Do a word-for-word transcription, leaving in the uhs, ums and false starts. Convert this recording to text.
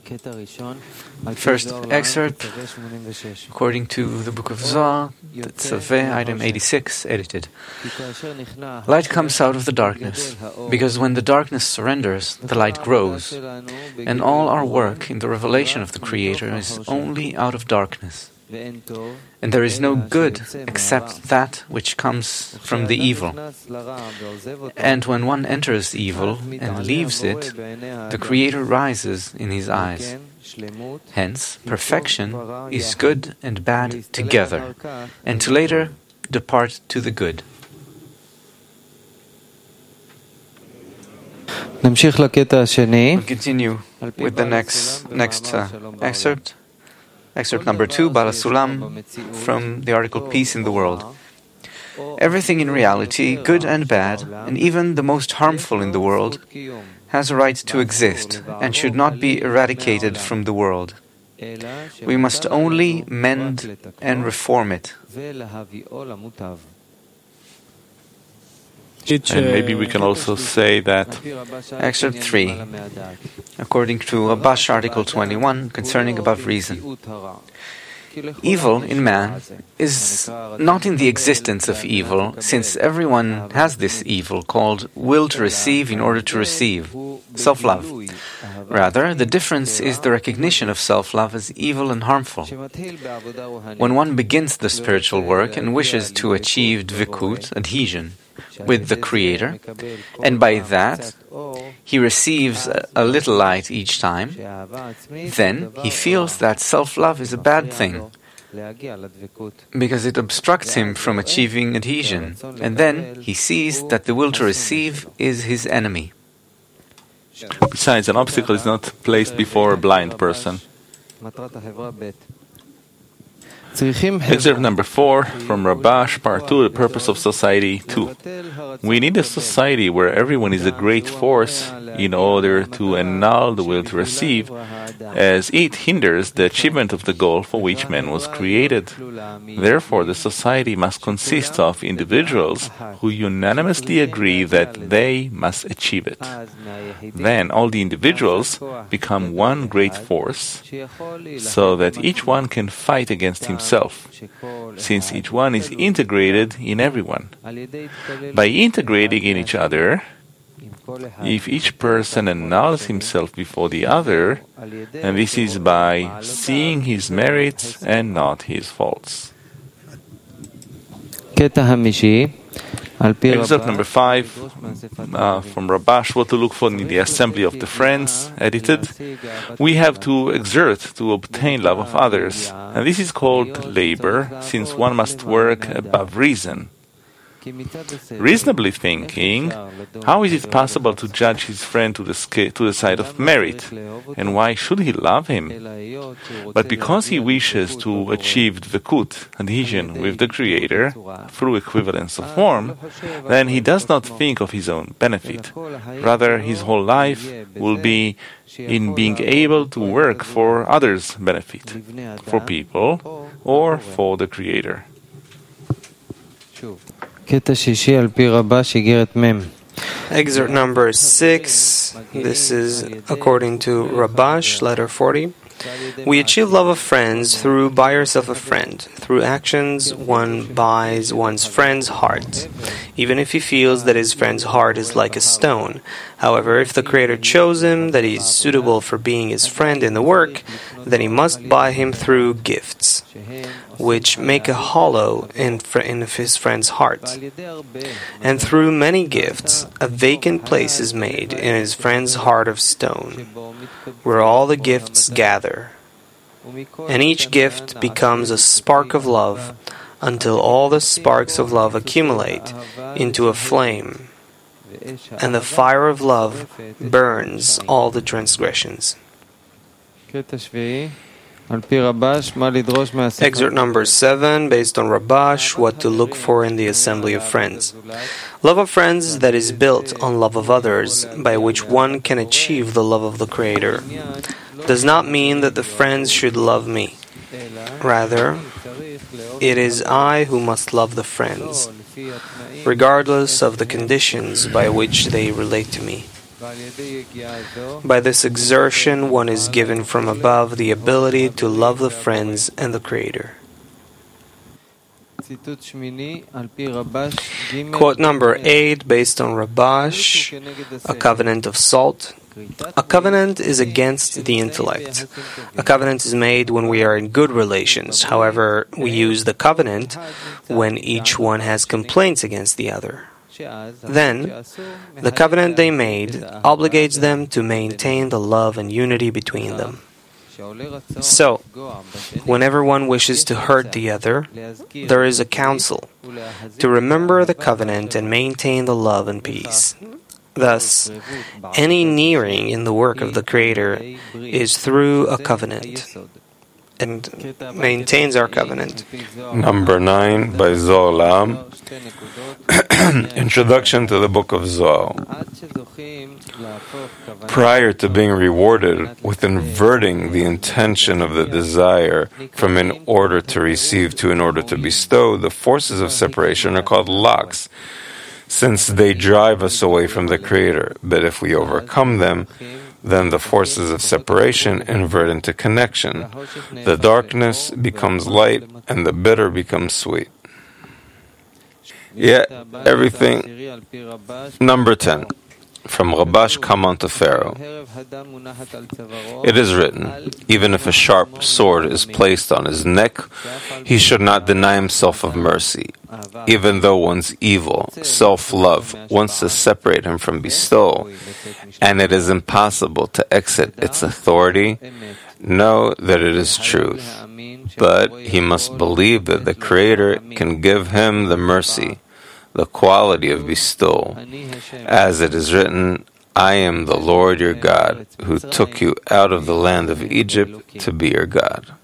First excerpt, according to the Book of Zohar, Tzaveh, item eighty-six, edited. Light comes out of the darkness, because when the darkness surrenders, the light grows, and all our work in the revelation of the Creator is only out of darkness. And there is no good except that which comes from the evil. And when one enters evil and leaves it, the Creator rises in his eyes. Hence, perfection is good and bad together, and to later depart to the good. We'll continue with the next, next uh, excerpt. Excerpt number two, Baal HaSulam, from the article Peace in the World. Everything in reality, good and bad, and even the most harmful in the world, has a right to exist and should not be eradicated from the world. We must only mend and reform it. And maybe we can also say that Excerpt three, according to Rabash Article twenty-one, concerning above reason. Evil in man is not in the existence of evil, since everyone has this evil called will to receive in order to receive, self-love. Rather, the difference is the recognition of self-love as evil and harmful. When one begins the spiritual work and wishes to achieve dvikut, adhesion, with the Creator, and by that he receives a, a little light each time, then he feels that self-love is a bad thing, because it obstructs him from achieving adhesion, and then he sees that the will to receive is his enemy. Besides, an obstacle is not placed before a blind person. Excerpt number four from Rabash, part two, the purpose of society two. We need a society where everyone is a great force in order to annul the will to receive, as it hinders the achievement of the goal for which man was created. Therefore, the society must consist of individuals who unanimously agree that they must achieve it. Then all the individuals become one great force, so that each one can fight against himself. Since each one is integrated in everyone. By integrating in each other, if each person annuls himself before the other, and this is by seeing his merits and not his faults. Excerpt number five uh, from Rabash, what to look for in the assembly of the friends, edited. We have to exert to obtain love of others, and this is called labor, since one must work above reason. Reasonably thinking, how is it possible to judge his friend to the, sca- to the side of merit, and why should he love him? But because he wishes to achieve dvikut, adhesion with the Creator, through equivalence of form, then he does not think of his own benefit. Rather, his whole life will be in being able to work for others' benefit, for people, or for the Creator. Excerpt number six. This is according to Rabash, letter forty. We achieve love of friends through buy yourself a friend. Through actions, one buys one's friend's heart, even if he feels that his friend's heart is like a stone. However, if the Creator chose him, that he is suitable for being his friend in the work, then he must buy him through gifts, which make a hollow in, fr- in his friend's heart. And through many gifts, a vacant place is made in his friend's heart of stone, where all the gifts gather. And each gift becomes a spark of love, until all the sparks of love accumulate into a flame, and the fire of love burns all the transgressions. Excerpt number seven, based on Rabash, what to look for in the assembly of friends. Love of friends that is built on love of others, by which one can achieve the love of the Creator, does not mean that the friends should love me. Rather, it is I who must love the friends, regardless of the conditions by which they relate to me. By this exertion, one is given from above the ability to love the friends and the Creator. Quote number eight, based on Rabash, a covenant of salt. A covenant is against the intellect. A covenant is made when we are in good relations. However, we use the covenant when each one has complaints against the other. Then, the covenant they made obligates them to maintain the love and unity between them. So, whenever one wishes to hurt the other, there is a counsel to remember the covenant and maintain the love and peace. Thus, any nearing in the work of the Creator is through a covenant and maintains our covenant. Number nine, by Zohar Lam. Introduction to the Book of Zohar. Prior to being rewarded with inverting the intention of the desire from in order to receive to in order to bestow, the forces of separation are called locks, since they drive us away from the Creator. But if we overcome them, then the forces of separation invert into connection. The darkness becomes light, and the bitter becomes sweet. Yet, everything. Number ten. From Rabash Kaman to Pharaoh. It is written, even if a sharp sword is placed on his neck, he should not deny himself of mercy. Even though one's evil, self-love, wants to separate him from bestowal, and it is impossible to exit its authority, know that it is truth. But he must believe that the Creator can give him the mercy, the quality of bestowal. As it is written, I am the Lord your God, who took you out of the land of Egypt to be your God.